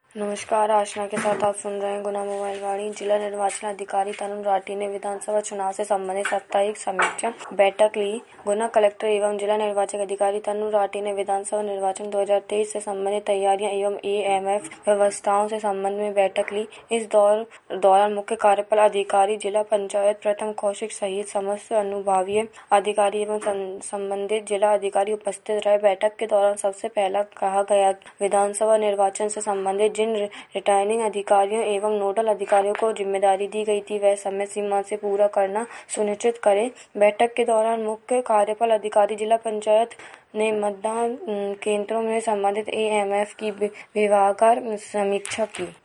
नमस्कार, आशना के साथ आप सुन रहे हैं गुना मोबाइल वाणी। जिला निर्वाचन अधिकारी तनुज राठी ने विधानसभा चुनाव से संबंधित साप्ताहिक समीक्षा बैठक ली। गुना कलेक्टर एवं जिला निर्वाचन अधिकारी तनुज राठी ने विधानसभा निर्वाचन 2023 से संबंधित तैयारियां एवं एएमएफ व्यवस्थाओं से संबंध में बैठक ली। इस दौरान मुख्य कार्यपाल अधिकारी, जिला पंचायत प्रथम कौशिक सहित समस्त अनुभागीय अधिकारी एवं संबंधित जिला अधिकारी उपस्थित रहे। बैठक के दौरान सबसे पहला कहा गया विधानसभा निर्वाचन से संबंधित जिन रिटर्निंग अधिकारियों एवं नोडल अधिकारियों को जिम्मेदारी दी गई थी वह समय सीमा से पूरा करना सुनिश्चित करें। बैठक के दौरान मुख्य कार्यपाल अधिकारी जिला पंचायत ने मतदान केंद्रों में संबंधित एएमएफ की विभागवार समीक्षा की।